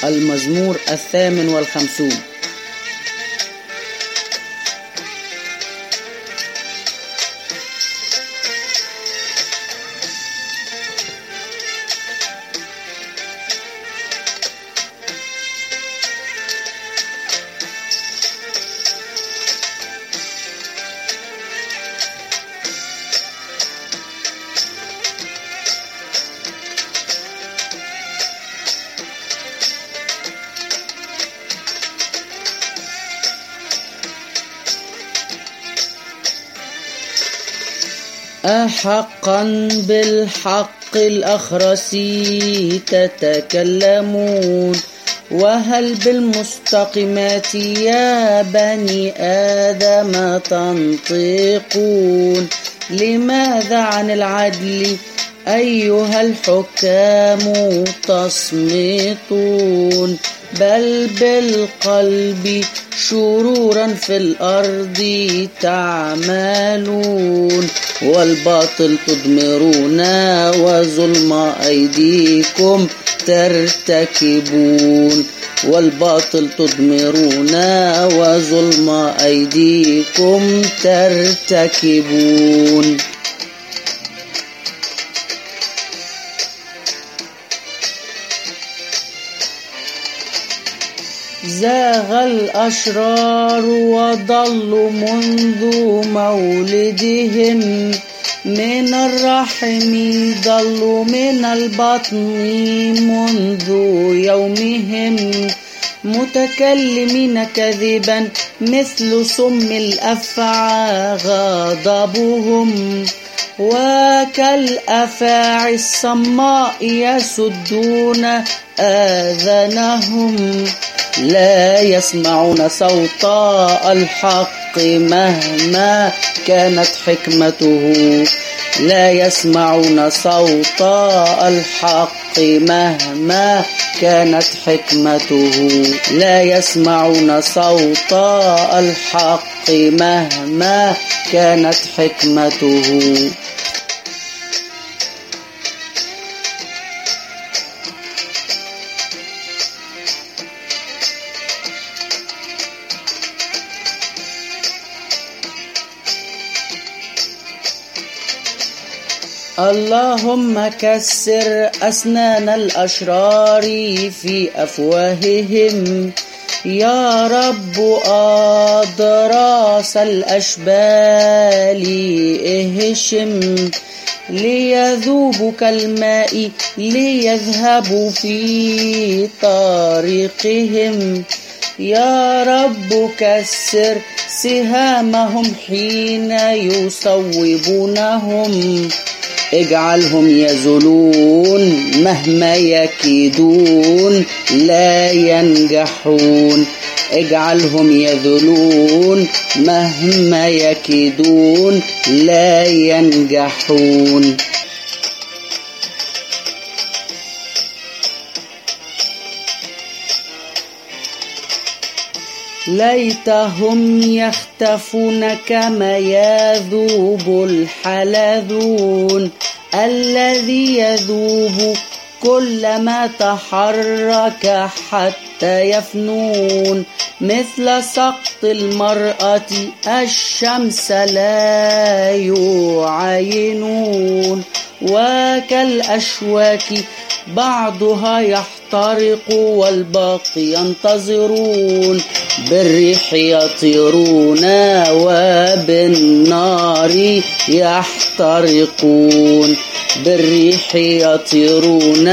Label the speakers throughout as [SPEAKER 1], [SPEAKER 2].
[SPEAKER 1] المزمور 58. أحقا بالحق الأخرس تتكلمون، وهل بالمستقيمات يا بني آدم تنطقون؟ لماذا عن العدل أيها الحكام تصمتون؟ بل بالقلب شرورا في الأرض تعملون، والباطل تضمرون وظلم أيديكم ترتكبون. والباطل تضمرون وظلم أيديكم ترتكبون. زاغ الأشرار وضلوا منذ مولدهم، من الرحم ضلوا من البطن منذ يومهم، متكلمين كذبا مثل سم الأفعى غضبهم، وكالأفاعي الصماء يسدون آذانهم. لا يسمعون صوت الحق مهما كانت حكمته. لا يسمعون صوت الحق مهما كانت حكمته. لا يسمعون صوت الحق مهما كانت حكمته. اللهم كسر أسنان الأشرار في أفواههم، يا رب أضراس الأشبال اهشم، ليذوبوا كالماء ليذهبوا في طريقهم. يا رب كسر سهامهم حين يصوبونهم، اجعلهم يزولون مهما يكيدون لا ينجحون. اجعلهم يذلون مهما يكيدون لا ينجحون. ليتهم يختفون كما يذوب الحلزون، الذي يذوب كلما تحرك حتى يفنون. مثل سقط المرأة الشمس لا يعاينون، وكالأشواك بعضها يحترق والباقي ينتظرون. بالريح يطيرون وبالنار يحترقون. بالريح يطيرون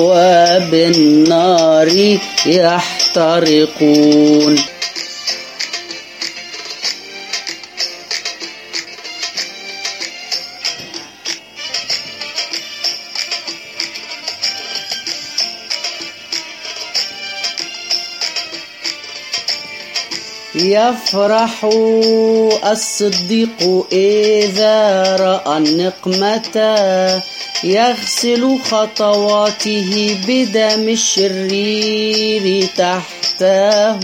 [SPEAKER 1] وبالنار يحترقون. يفرح الصديق إذا رأى النقمة، يغسل خطواته بدم الشرير تحته.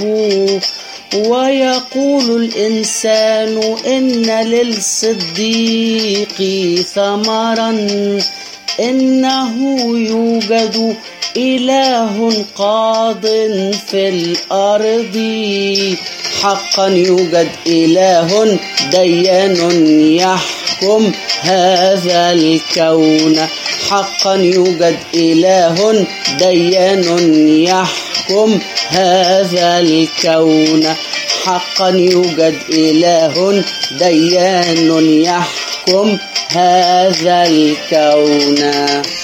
[SPEAKER 1] ويقول الإنسان إن للصديق ثمرا، إنه يوجد إله قاض في الأرض. حقا يوجد إله ديان يحكم هذا الكون. حقا يوجد إله ديان يحكم هذا الكون. حقا يوجد إله ديان يحكم هذا الكون.